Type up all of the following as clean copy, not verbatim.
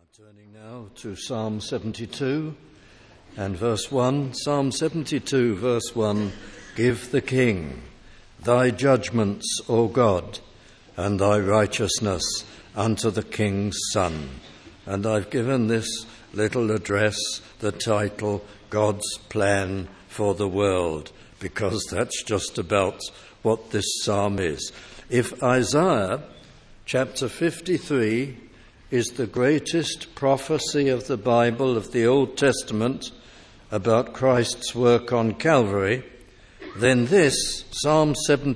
Turning now to Psalm 72 and verse 1. Psalm 72, verse 1. Give the King thy judgments, O God, and thy righteousness unto the King's Son. And I've given this little address the title, God's Plan for the World, because that's just about what this psalm is. If Isaiah chapter 53 is the greatest prophecy of the Bible, of the Old Testament, about Christ's work on Calvary, then this, Psalm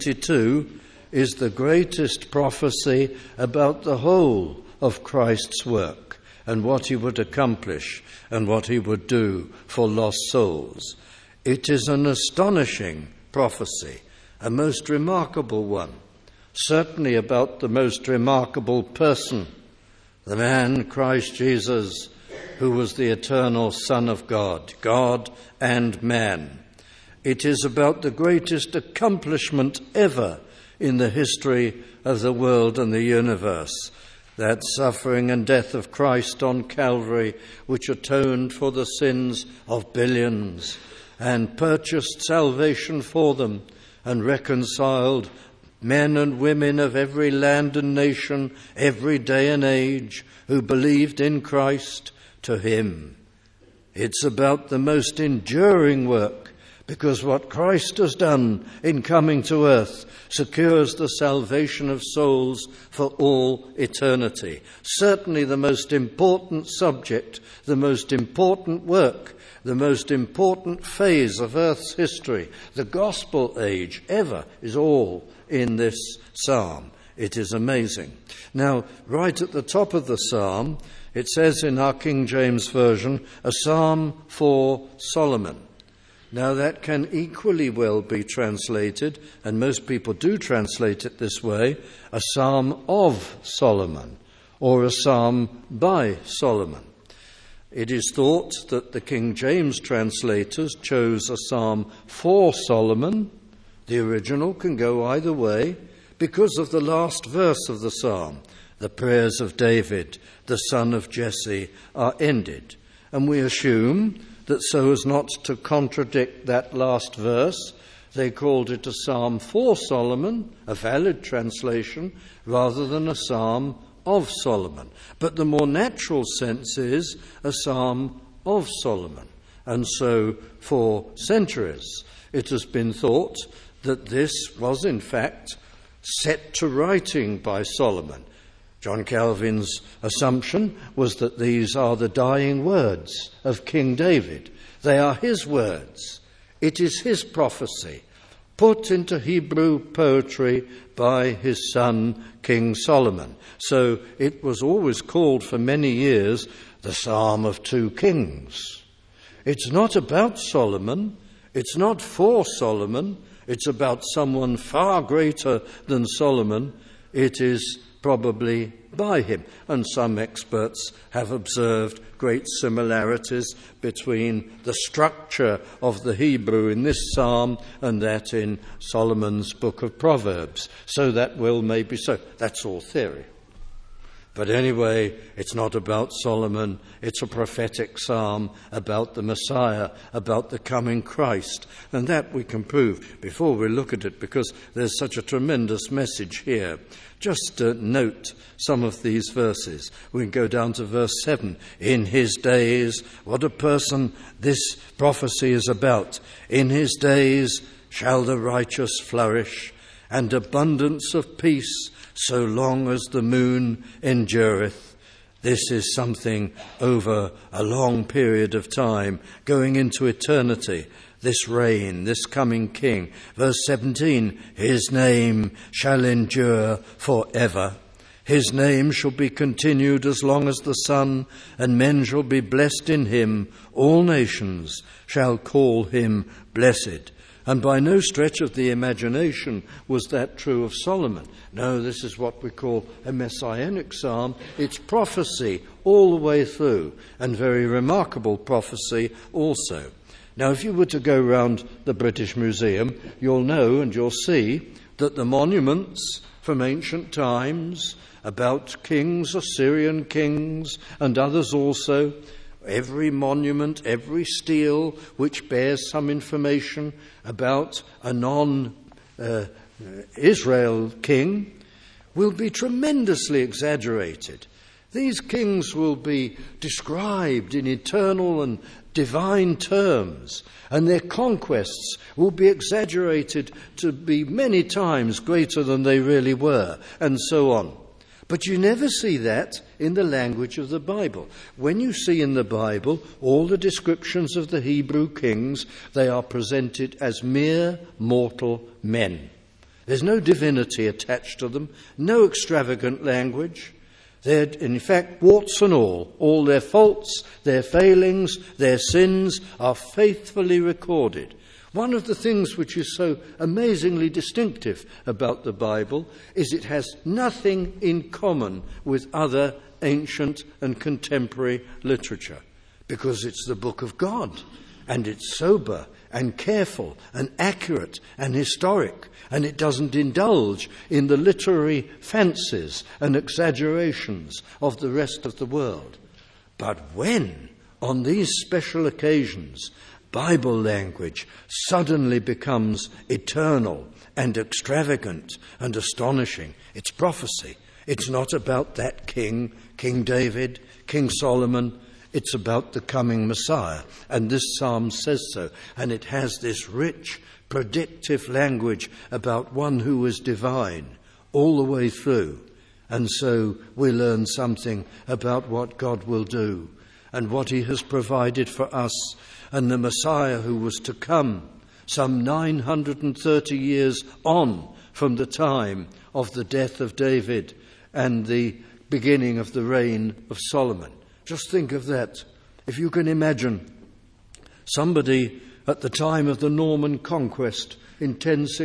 72, is the greatest prophecy about the whole of Christ's work and what he would accomplish and what he would do for lost souls. It is an astonishing prophecy, a most remarkable one, certainly about the most remarkable person, the man, Christ Jesus, who was the eternal Son of God, God and man. It is about the greatest accomplishment ever in the history of the world and the universe, that suffering and death of Christ on Calvary, which atoned for the sins of billions and purchased salvation for them and reconciled men and women of every land and nation, every day and age, who believed in Christ to him. It's about the most enduring work, because what Christ has done in coming to earth secures the salvation of souls for all eternity. Certainly the most important subject, the most important work, the most important phase of earth's history, the gospel age ever, is all in this psalm. It is amazing. Now, right at the top of the psalm, it says in our King James Version, a psalm for Solomon. Now, that can equally well be translated, and most people do translate it this way, a psalm of Solomon, or a psalm by Solomon. It is thought that the King James translators chose a psalm for Solomon. The original can go either way because of the last verse of the psalm. The prayers of David, the son of Jesse, are ended. And we assume that so as not to contradict that last verse, they called it a psalm for Solomon, a valid translation, rather than a psalm of Solomon. But the more natural sense is a psalm of Solomon. And so for centuries it has been thought that this was in fact set to writing by Solomon. John Calvin's assumption was that these are the dying words of King David. They are his words. It is his prophecy, put into Hebrew poetry by his son, King Solomon. So it was always called for many years the Psalm of Two Kings. It's not about Solomon. It's not for Solomon. It's about someone far greater than Solomon. It is probably by him. And some experts have observed great similarities between the structure of the Hebrew in this psalm and that in Solomon's book of Proverbs. So that well may be so. That's all theory. But anyway, it's not about Solomon. It's a prophetic psalm about the Messiah, about the coming Christ. And that we can prove before we look at it, because there's such a tremendous message here. Just note some of these verses. We can go down to verse 7. In his days, what a person this prophecy is about. In his days shall the righteous flourish, and abundance of peace, so long as the moon endureth. This is something over a long period of time, going into eternity, this reign, this coming king. Verse 17, his name shall endure forever. His name shall be continued as long as the sun, and men shall be blessed in him. All nations shall call him blessed. And by no stretch of the imagination was that true of Solomon. No, this is what we call a messianic psalm. It's prophecy all the way through, and very remarkable prophecy also. Now, if you were to go round the British Museum, you'll know and you'll see that the monuments from ancient times about kings, Assyrian kings, and others also. Every monument, every stele which bears some information about a non-Israel king will be tremendously exaggerated. These kings will be described in eternal and divine terms, and their conquests will be exaggerated to be many times greater than they really were, and so on. But you never see that in the language of the Bible. When you see in the Bible all the descriptions of the Hebrew kings, they are presented as mere mortal men. There's no divinity attached to them, no extravagant language. They're, in fact, warts and all their faults, their failings, their sins are faithfully recorded. One of the things which is so amazingly distinctive about the Bible is it has nothing in common with other ancient and contemporary literature, because it's the book of God, and it's sober and careful and accurate and historic, and it doesn't indulge in the literary fancies and exaggerations of the rest of the world. But when, on these special occasions, Bible language suddenly becomes eternal and extravagant and astonishing, it's prophecy. It's not about that king, King David, King Solomon. It's about the coming Messiah. And this psalm says so. And it has this rich, predictive language about one who is divine all the way through. And so we learn something about what God will do and what he has provided for us, and the Messiah who was to come some 930 years on from the time of the death of David and the beginning of the reign of Solomon. Just think of that. If you can imagine somebody at the time of the Norman conquest in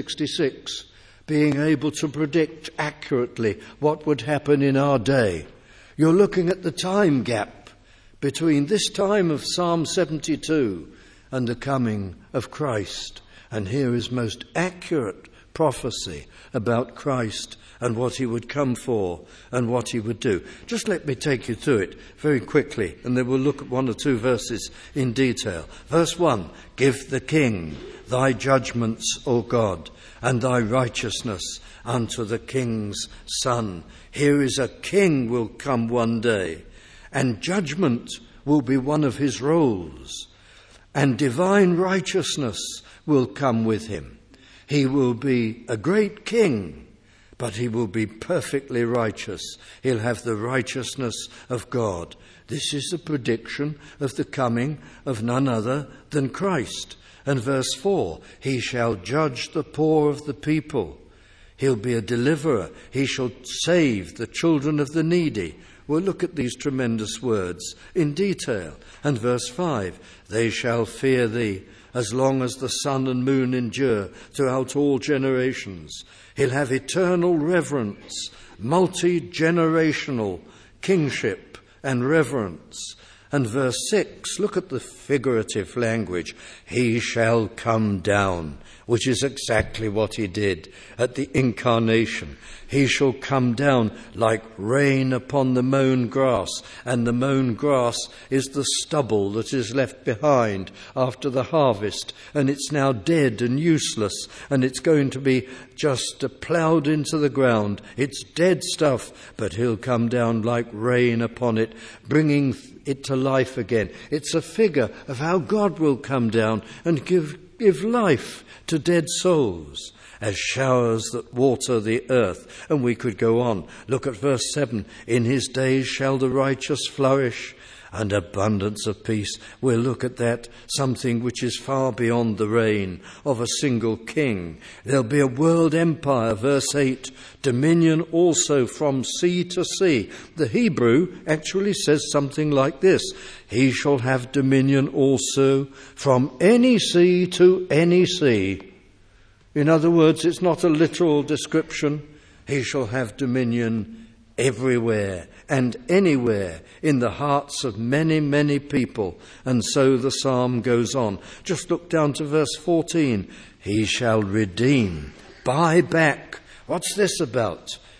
1066 being able to predict accurately what would happen in our day. You're looking at the time gap between this time of Psalm 72 and the coming of Christ. And here is most accurate prophecy about Christ and what he would come for and what he would do. Just let me take you through it very quickly, and then we'll look at one or two verses in detail. Verse 1, give the king thy judgments, O God, and thy righteousness unto the king's son. Here is a king will come one day, and judgment will be one of his roles, and divine righteousness will come with him. He will be a great king, but he will be perfectly righteous. He'll have the righteousness of God. This is the prediction of the coming of none other than Christ. And verse 4, he shall judge the poor of the people. He'll be a deliverer. He shall save the children of the needy. We'll look at these tremendous words in detail. And verse 5, they shall fear thee as long as the sun and moon endure throughout all generations. He'll have eternal reverence, multi-generational kingship and reverence. And verse 6, look at the figurative language. He shall come down, which is exactly what he did at the incarnation. He shall come down like rain upon the mown grass. And the mown grass is the stubble that is left behind after the harvest. And it's now dead and useless. And it's going to be just ploughed into the ground. It's dead stuff, but he'll come down like rain upon it, bringing it to life again. It's a figure of how God will come down and give life to dead souls as showers that water the earth. And we could go on. Look at verse 7. In his days shall the righteous flourish, and abundance of peace. We'll look at that, something which is far beyond the reign of a single king. There'll be a world empire, verse 8, dominion also from sea to sea. The Hebrew actually says something like this: he shall have dominion also from any sea to any sea. In other words, it's not a literal description. He shall have dominion everywhere and anywhere in the hearts of many, many people. And so the psalm goes on. Just look down to verse 14. He shall redeem, buy back. What's this about?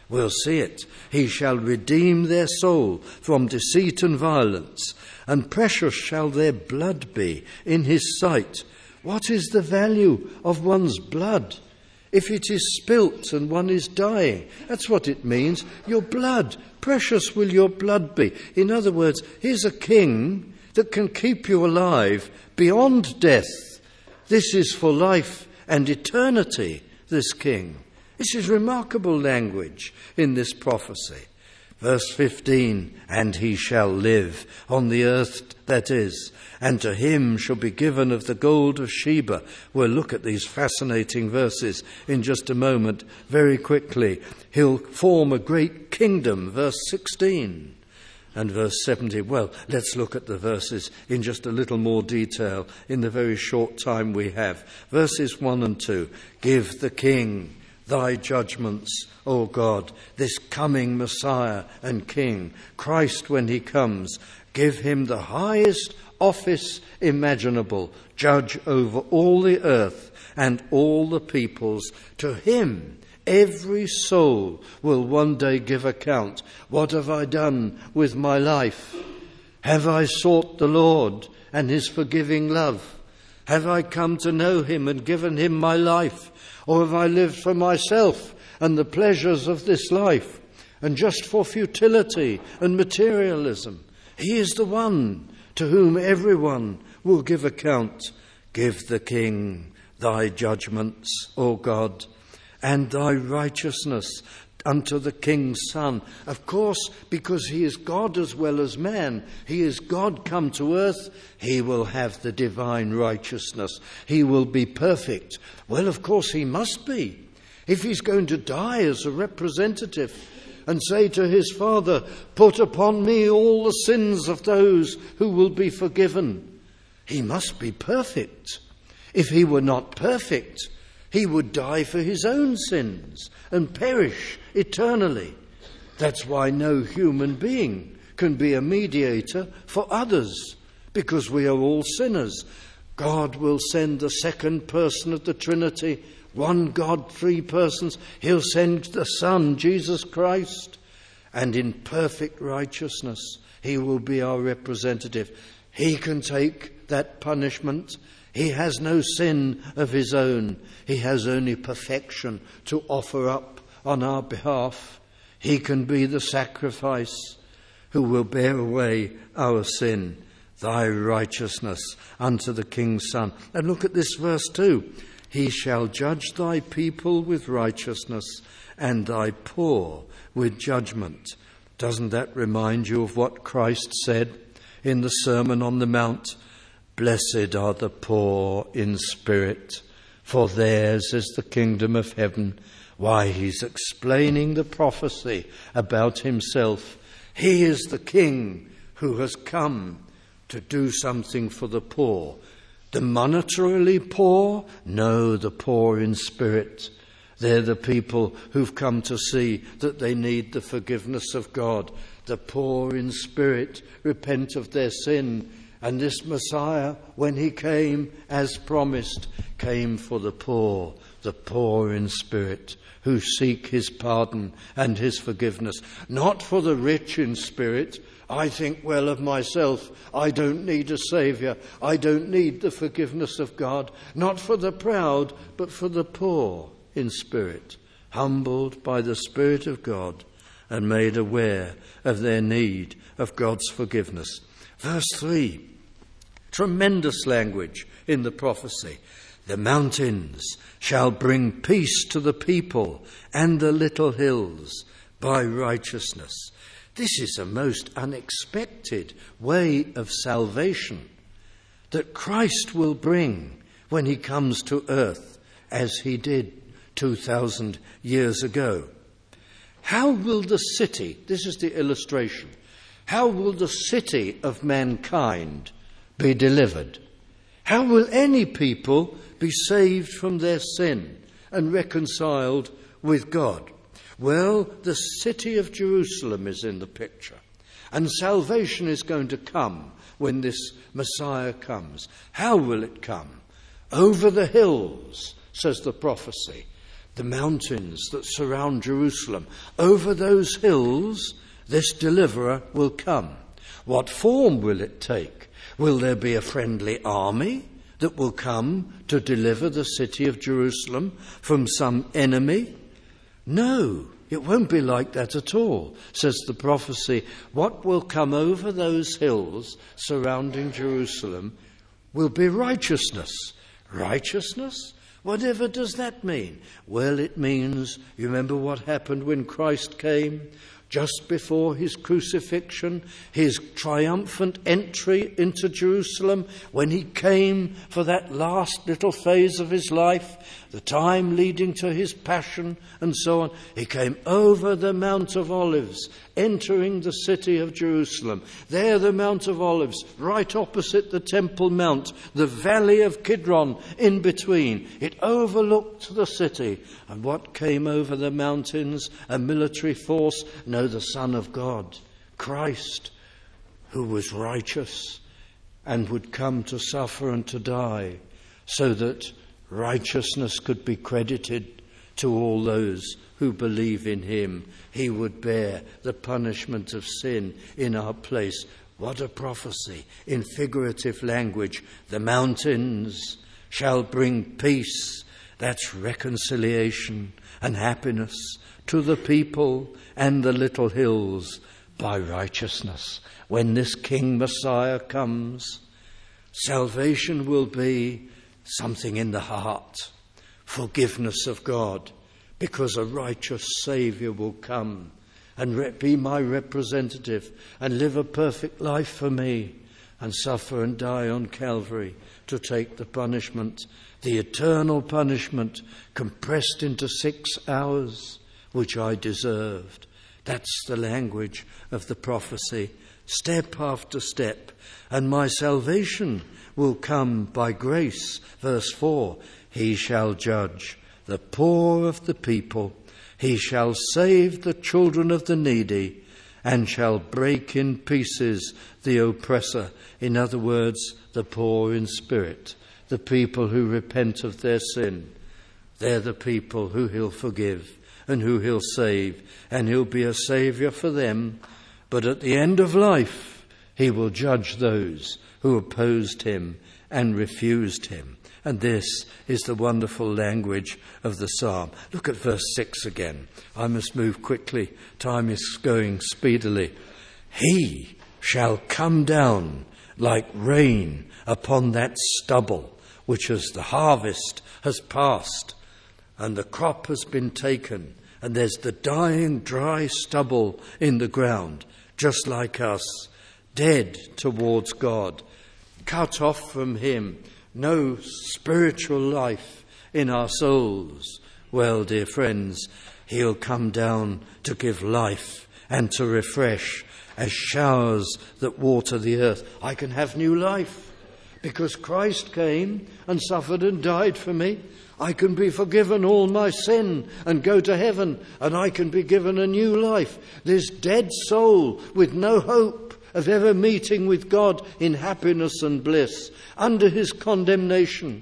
We'll see it. He shall redeem their soul from deceit and violence, and precious shall their blood be in his sight. What is the value of one's blood if it is spilt and one is dying? That's what it means. Your blood, precious will your blood be. In other words, here's a king that can keep you alive beyond death. This is for life and eternity, this king. This is remarkable language in this prophecy. Verse 15, and he shall live on the earth, that is, and to him shall be given of the gold of Sheba. We'll look at these fascinating verses in just a moment, very quickly. He'll form a great kingdom, verse 16. And verse 17, well, let's look at the verses in just a little more detail in the very short time we have. Verses 1 and 2, give the king thy judgments, O God, this coming Messiah and King, Christ when he comes, give him the highest office imaginable, judge over all the earth and all the peoples. To him every soul will one day give account. What have I done with my life? Have I sought the Lord and his forgiving love? Have I come to know him and given him my life? Or have I lived for myself and the pleasures of this life, and just for futility and materialism? He is the one to whom everyone will give account. Give the king thy judgments, O God, and thy righteousness unto the king's son. Of course, because he is God as well as man, he is God come to earth, he will have the divine righteousness. He will be perfect. Well, of course he must be. If he's going to die as a representative and say to his Father, put upon me all the sins of those who will be forgiven, he must be perfect. If he were not perfect, he would die for his own sins and perish eternally. That's why no human being can be a mediator for others, because we are all sinners. God will send the second person of the Trinity, one God, three persons. He'll send the Son, Jesus Christ, and in perfect righteousness he will be our representative. He can take that punishment. He has no sin of his own. He has only perfection to offer up on our behalf. He can be the sacrifice who will bear away our sin. Thy righteousness unto the king's son. And look at this verse 2. He shall judge thy people with righteousness and thy poor with judgment. Doesn't that remind you of what Christ said in the Sermon on the Mount? Blessed are the poor in spirit, for theirs is the kingdom of heaven. Why, he's explaining the prophecy about himself. He is the king who has come to do something for the poor. The monetarily poor? No, the poor in spirit. They're the people who've come to see that they need the forgiveness of God. The poor in spirit repent of their sin. And this Messiah, when he came, as promised, came for the poor in spirit, who seek his pardon and his forgiveness. Not for the rich in spirit. I think well of myself. I don't need a saviour. I don't need the forgiveness of God. Not for the proud, but for the poor in spirit, humbled by the Spirit of God and made aware of their need of God's forgiveness. Verse 3, tremendous language in the prophecy. The mountains shall bring peace to the people, and the little hills by righteousness. This is a most unexpected way of salvation that Christ will bring when he comes to earth, as he did 2,000 years ago. How will the city, this is the illustration, how will the city of mankind be delivered? How will any people be saved from their sin and reconciled with God? Well, the city of Jerusalem is in the picture, and salvation is going to come when this Messiah comes. How will it come? Over the hills, says the prophecy. the mountains that surround Jerusalem. Over those hills, this deliverer will come. What form will it take? Will there be a friendly army that will come to deliver the city of Jerusalem from some enemy? No, it won't be like that at all, says the prophecy. What will come over those hills surrounding Jerusalem will be righteousness. Righteousness? Whatever does that mean? Well, it means, you remember what happened when Christ came? Just before his crucifixion, his triumphant entry into Jerusalem, when he came for that last little phase of his life, the time leading to his passion and so on, he came over the Mount of Olives, entering the city of Jerusalem. There the Mount of Olives, right opposite the Temple Mount, the valley of Kidron in between. It overlooked the city. And what came over the mountains? A military force? No, the Son of God, Christ, who was righteous and would come to suffer and to die so that righteousness could be credited to all those who believe in him. He would bear the punishment of sin in our place. What a prophecy in figurative language. The mountains shall bring peace. That's reconciliation and happiness to the people, and the little hills by righteousness. When this King Messiah comes, salvation will be something in the heart, forgiveness of God, because a righteous Saviour will come and be my representative and live a perfect life for me and suffer and die on Calvary to take the punishment, the eternal punishment compressed into 6 hours, which I deserved. That's the language of the prophecy, step after step. And my salvation will come by grace. Verse 4, he shall judge the poor of the people. He shall save the children of the needy and shall break in pieces the oppressor. In other words, the poor in spirit, the people who repent of their sin. They're the people who he'll forgive and who he'll save, and he'll be a saviour for them. But at the end of life, he will judge those who opposed him and refused him. And this is the wonderful language of the psalm. Look at verse 6 again. I must move quickly. Time is going speedily. He shall come down like rain upon that stubble, which as the harvest has passed and the crop has been taken, and there's the dying, dry stubble in the ground, just like us, dead towards God, cut off from him, no spiritual life in our souls. Well, dear friends, he'll come down to give life and to refresh as showers that water the earth. I can have new life because Christ came and suffered and died for me. I can be forgiven all my sin and go to heaven, and I can be given a new life. This dead soul with no hope of ever meeting with God in happiness and bliss, under his condemnation,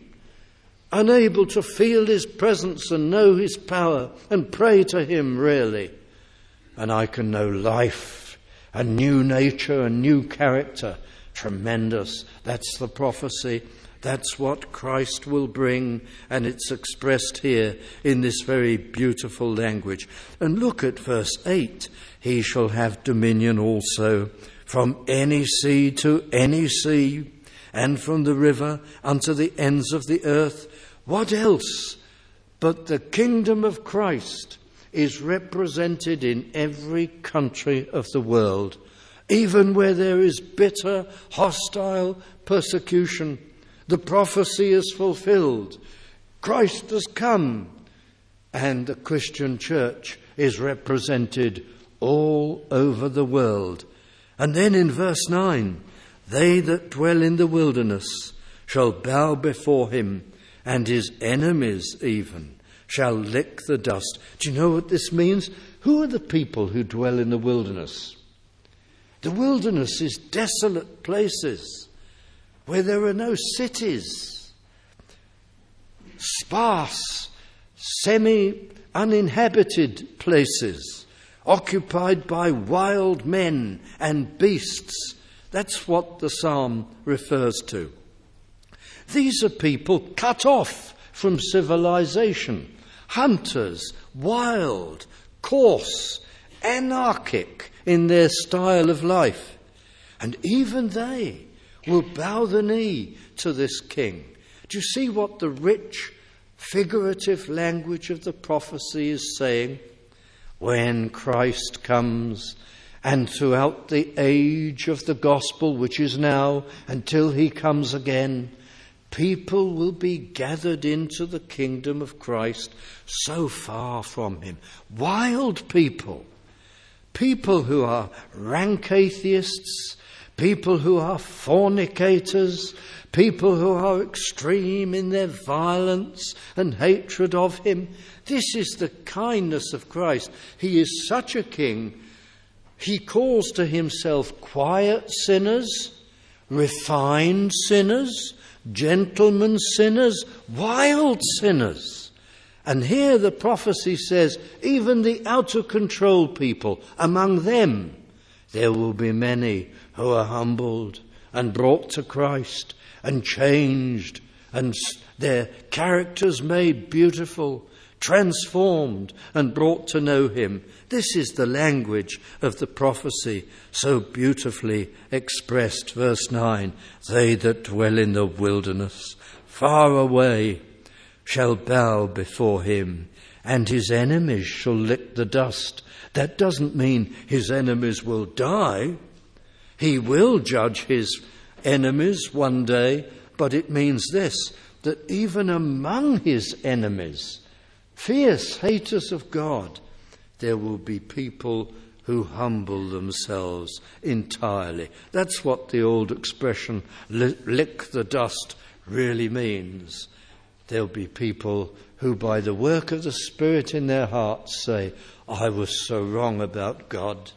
unable to feel his presence and know his power and pray to him really. And I can know life, a new nature, a new character. Tremendous. That's the prophecy. That's what Christ will bring, and it's expressed here in this very beautiful language. And look at verse 8. He shall have dominion also from any sea to any sea, and from the river unto the ends of the earth. What else but the kingdom of Christ is represented in every country of the world, even where there is bitter, hostile persecution. The prophecy is fulfilled. Christ has come, and the Christian church is represented all over the world. And then in verse 9, they that dwell in the wilderness shall bow before him, and his enemies even shall lick the dust. Do you know what this means? Who are the people who dwell in the wilderness? The wilderness is desolate places where there are no cities, sparse, semi-uninhabited places, occupied by wild men and beasts. That's what the psalm refers to. These are people cut off from civilization, hunters, wild, coarse, anarchic in their style of life. And even they will bow the knee to this king. Do you see what the rich, figurative language of the prophecy is saying? When Christ comes, and throughout the age of the gospel, which is now, until he comes again, people will be gathered into the kingdom of Christ so far from him. Wild people. People who are rank atheists, people who are fornicators, people who are extreme in their violence and hatred of him. This is the kindness of Christ. He is such a king. He calls to himself quiet sinners, refined sinners, gentlemen sinners, wild sinners. And here the prophecy says, even the out-of-control people, among them there will be many who are humbled and brought to Christ and changed, and their characters made beautiful, transformed and brought to know him. This is the language of the prophecy so beautifully expressed. Verse 9, they that dwell in the wilderness, far away, shall bow before him, and his enemies shall lick the dust. That doesn't mean his enemies will die. He will judge his enemies one day, but it means this, that even among his enemies, fierce haters of God, there will be people who humble themselves entirely. That's what the old expression, lick the dust, really means. There'll be people who by the work of the Spirit in their hearts say, I was so wrong about God.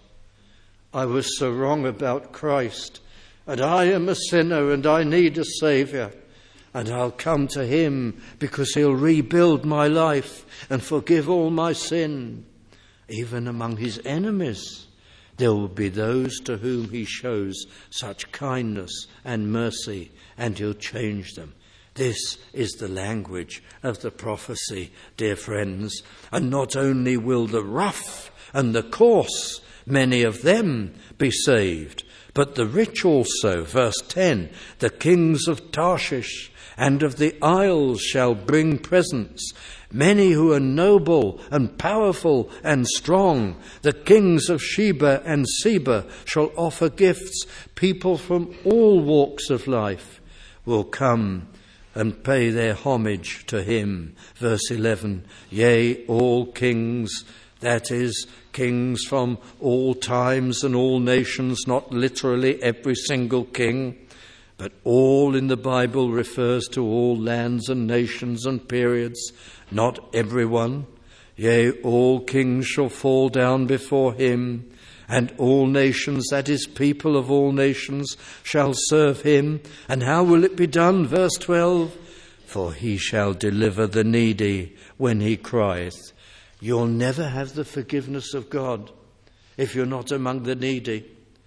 I was so wrong about Christ. And I am a sinner and I need a Saviour. And I'll come to him because he'll rebuild my life and forgive all my sin. Even among his enemies, there will be those to whom he shows such kindness and mercy, and he'll change them. This is the language of the prophecy, dear friends. And not only will the rough and the coarse, many of them, be saved, but the rich also. Verse 10, the kings of Tarshish and of the isles shall bring presents. Many who are noble and powerful and strong, the kings of Sheba and Seba, shall offer gifts. People from all walks of life will come and pay their homage to him. Verse 11, yea, all kings, that is, kings from all times and all nations, not literally every single king, but all in the Bible refers to all lands and nations and periods, not everyone. Yea, all kings shall fall down before him, and all nations, that is, people of all nations, shall serve him. And how will it be done? Verse 12, for he shall deliver the needy when he crieth. You'll never have the forgiveness of God if you're not among the needy.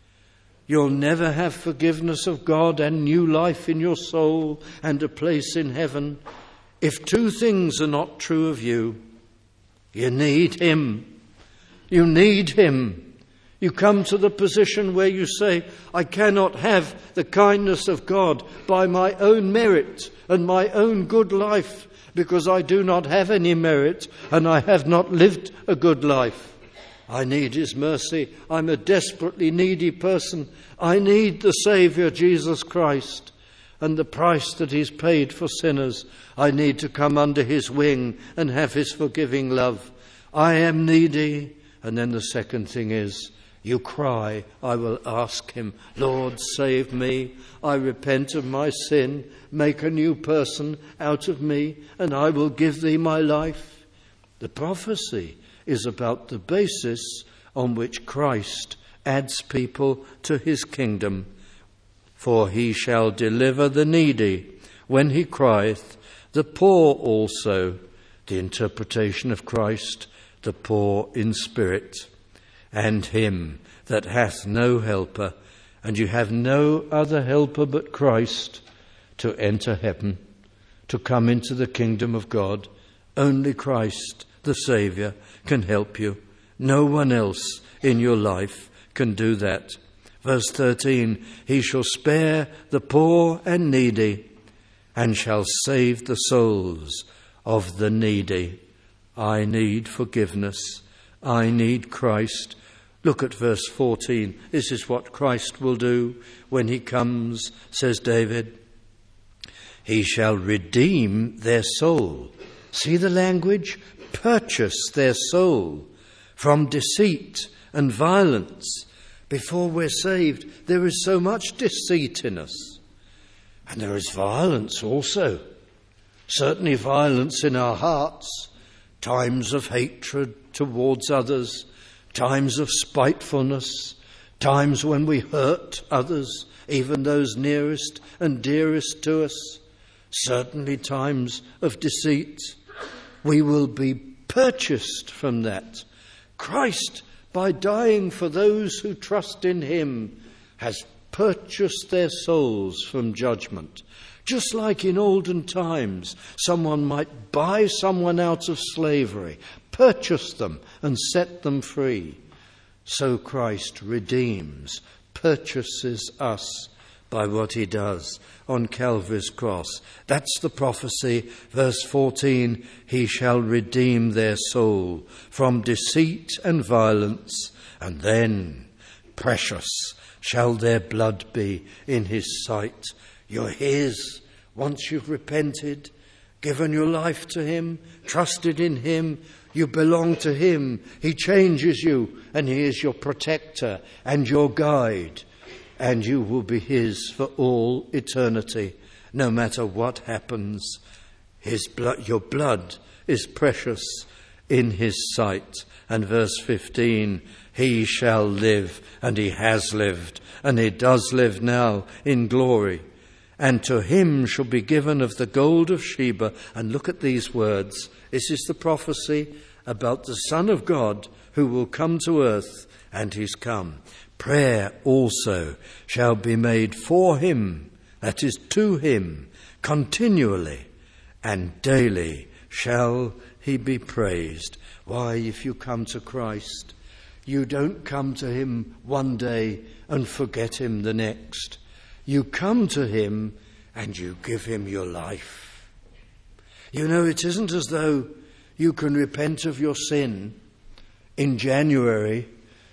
You'll never have forgiveness of God and new life in your soul and a place in heaven if two things are not true of you. You need him. You need him. You come to the position where you say, I cannot have the kindness of God by my own merit and my own good life, because I do not have any merit and I have not lived a good life. I need his mercy. I'm a desperately needy person. I need the Saviour, Jesus Christ, and the price that he's paid for sinners. I need to come under his wing and have his forgiving love. I am needy. And then the second thing is, you cry, I will ask him, Lord, save me. I repent of my sin. Make a new person out of me, and I will give thee my life. The prophecy is about the basis on which Christ adds people to his kingdom. For he shall deliver the needy when he crieth, the poor also, the interpretation of Christ, the poor in spirit, and him that hath no helper, and you have no other helper but Christ to enter heaven, to come into the kingdom of God. Only Christ, the Saviour, can help you. No one else in your life can do that. Verse 13, he shall spare the poor and needy, and shall save the souls of the needy. I need forgiveness. I need Christ. Look at verse 14. This is what Christ will do when he comes, says David. He shall redeem their soul. See the language? Purchase their soul from deceit and violence. Before we're saved, there is so much deceit in us. And there is violence also. Certainly violence in our hearts. Times of hatred towards others. Times of spitefulness. Times when we hurt others, even those nearest and dearest to us. Certainly times of deceit. We will be purchased from that. Christ, by dying for those who trust in him, has purchased their souls from judgment. Just like in olden times, someone might buy someone out of slavery, purchase them and set them free. So Christ redeems, purchases us by what he does on Calvary's cross. That's the prophecy. Verse 14, he shall redeem their soul from deceit and violence, and then precious shall their blood be in his sight. You're his once you've repented, given your life to him, trusted in him. You belong to him. He changes you, and he is your protector and your guide. And you will be his for all eternity, no matter what happens. Your blood is precious in his sight. And verse 15, he shall live, and he has lived, and he does live now in glory. And to him shall be given of the gold of Sheba. And look at these words. This is the prophecy about the Son of God who will come to earth, and he's come. Prayer also shall be made for him, that is to him, continually, and daily shall he be praised. Why, if you come to Christ, you don't come to him one day and forget him the next. You come to him and you give him your life. You know, it isn't as though you can repent of your sin in January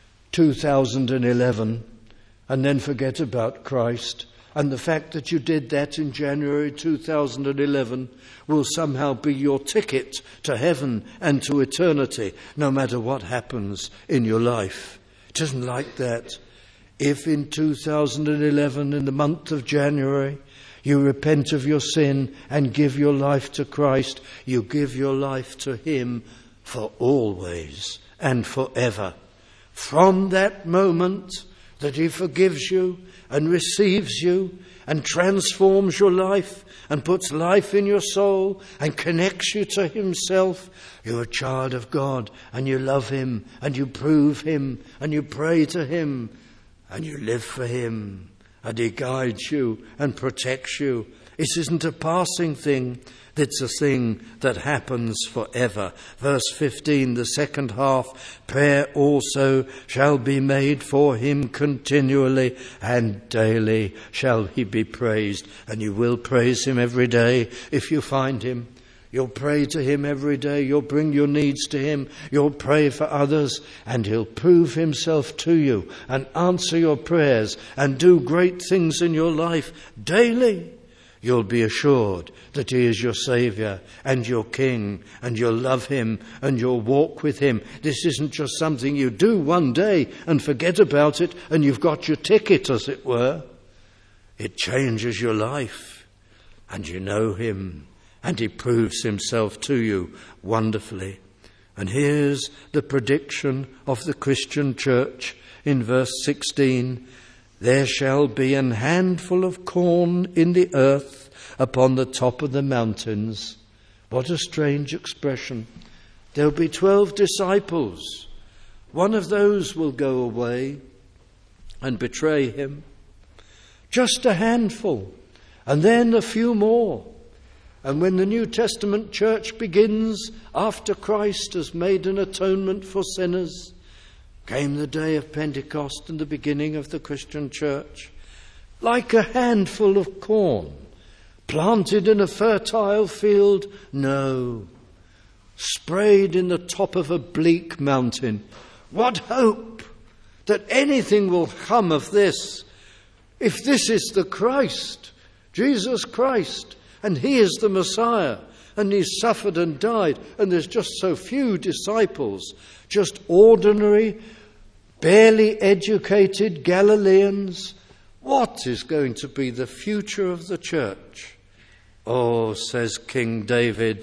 2011 and then forget about Christ, and the fact that you did that in January 2011 will somehow be your ticket to heaven and to eternity, no matter what happens in your life. It isn't like that. If in 2011, in the month of January, you repent of your sin and give your life to Christ, you give your life to him for always and forever. From that moment that he forgives you and receives you and transforms your life and puts life in your soul and connects you to himself, you're a child of God, and you love him and you prove him and you pray to him and you live for him, and he guides you and protects you. This isn't a passing thing. It's a thing that happens forever. Verse 15, the second half, prayer also shall be made for him continually, and daily shall he be praised. And you will praise him every day if you find him. You'll pray to him every day. You'll bring your needs to him. You'll pray for others, and he'll prove himself to you and answer your prayers and do great things in your life daily. You'll be assured that he is your Saviour and your King, and you'll love him and you'll walk with him. This isn't just something you do one day and forget about it and you've got your ticket, as it were. It changes your life, and you know him, and he proves himself to you wonderfully. And here's the prediction of the Christian church in verse 16. There shall be an handful of corn in the earth upon the top of the mountains. What a strange expression. There'll be 12 disciples. One of those will go away and betray him. Just a handful, and then a few more. And when the New Testament church begins, after Christ has made an atonement for sinners, came the day of Pentecost and the beginning of the Christian church. Like a handful of corn, planted in a fertile field? No. Sprayed in the top of a bleak mountain. What hope that anything will come of this? If this is the Christ, Jesus Christ, and he is the Messiah, and he suffered and died, and there's just so few disciples, just ordinary, barely educated Galileans, what is going to be the future of the church? Oh, says King David,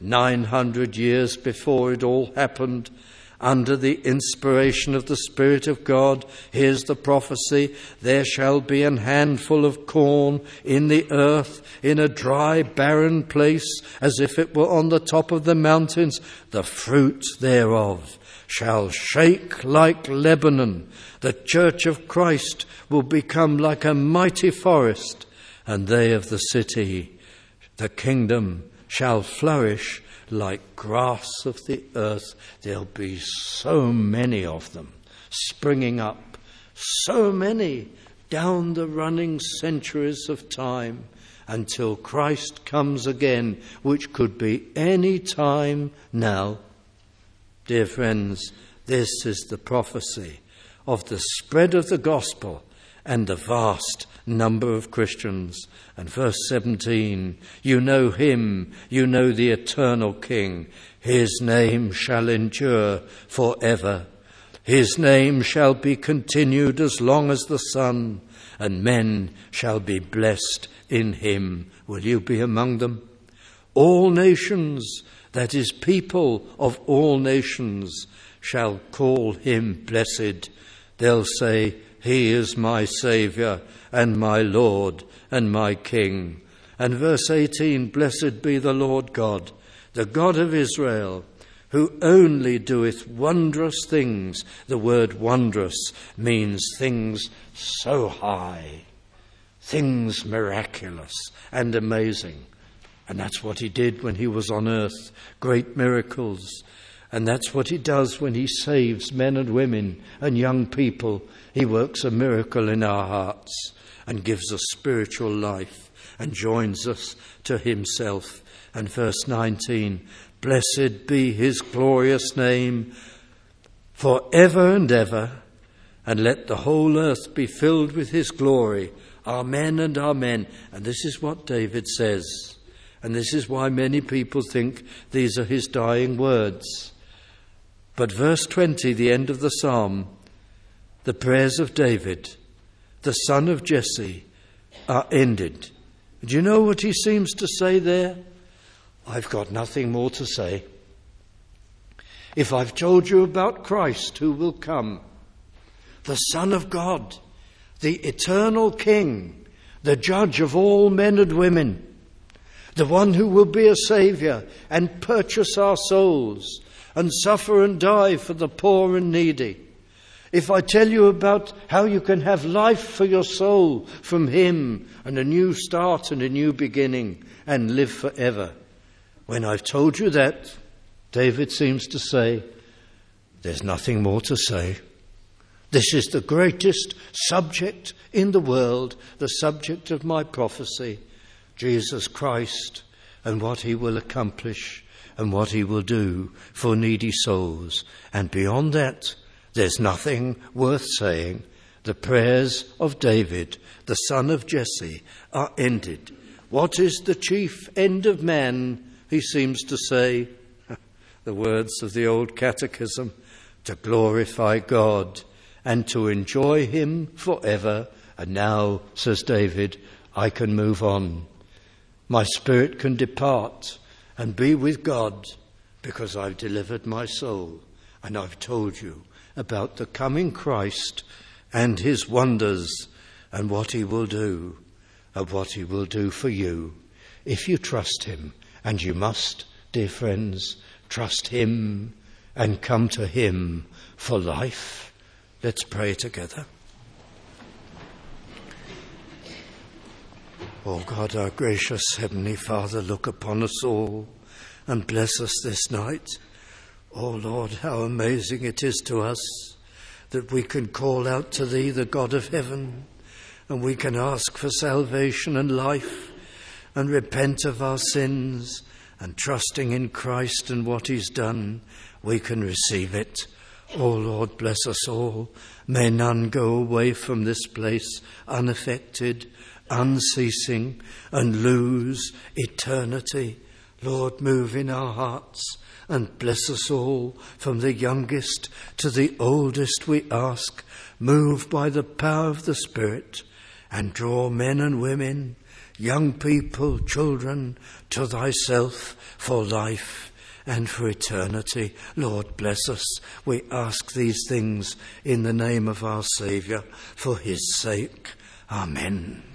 900 years before it all happened, under the inspiration of the Spirit of God, here's the prophecy: there shall be an handful of corn in the earth, in a dry, barren place, as if it were on the top of the mountains. The fruit thereof shall shake like Lebanon. The church of Christ will become like a mighty forest, and they of the city, the kingdom, shall flourish like grass of the earth. There'll be so many of them springing up, so many down the running centuries of time until Christ comes again, which could be any time now. Dear friends, this is the prophecy of the spread of the gospel and the vast number of Christians. And verse 17, you know him, you know the eternal King. His name shall endure forever. His name shall be continued as long as the sun, and men shall be blessed in him. Will you be among them? All nations, that is, people of all nations, shall call him blessed. They'll say, he is my Saviour and my Lord and my King. And verse 18, blessed be the Lord God, the God of Israel, who only doeth wondrous things. The word wondrous means things so high, things miraculous and amazing. And that's what he did when he was on earth, great miracles. And that's what he does when he saves men and women and young people. He works a miracle in our hearts and gives us spiritual life and joins us to himself. And verse 19, blessed be his glorious name for ever and ever, and let the whole earth be filled with his glory. Amen and amen. And this is what David says. And this is why many people think these are his dying words. But verse 20, the end of the psalm, the prayers of David, the son of Jesse, are ended. Do you know what he seems to say there? I've got nothing more to say. If I've told you about Christ who will come, the Son of God, the eternal King, the judge of all men and women, the one who will be a Saviour and purchase our souls and suffer and die for the poor and needy. If I tell you about how you can have life for your soul from him and a new start and a new beginning and live forever. When I've told you that, David seems to say, there's nothing more to say. This is the greatest subject in the world, the subject of my prophecy, Jesus Christ and what he will accomplish and what he will do for needy souls. And beyond that, there's nothing worth saying. The prayers of David, the son of Jesse, are ended. What is the chief end of man? He seems to say, the words of the old catechism, to glorify God and to enjoy him forever. And now, says David, I can move on. My spirit can depart and be with God because I've delivered my soul and I've told you about the coming Christ and his wonders and what he will do and what he will do for you if you trust him. And you must dear friends, trust him and come to him for life. Let's pray together. Oh God, our gracious Heavenly Father, look upon us all and bless us this night. Oh Lord, how amazing it is to us that we can call out to thee, the God of heaven, and we can ask for salvation and life and repent of our sins, and trusting in Christ and what he's done, we can receive it. Oh Lord, bless us all. May none go away from this place unaffected, unceasing, and lose eternity. Lord, move in our hearts and bless us all, from the youngest to the oldest, we ask. Move by the power of the Spirit and draw men and women, young people, children, to thyself for life and for eternity. Lord, bless us. We ask these things in the name of our Saviour, for his sake. Amen.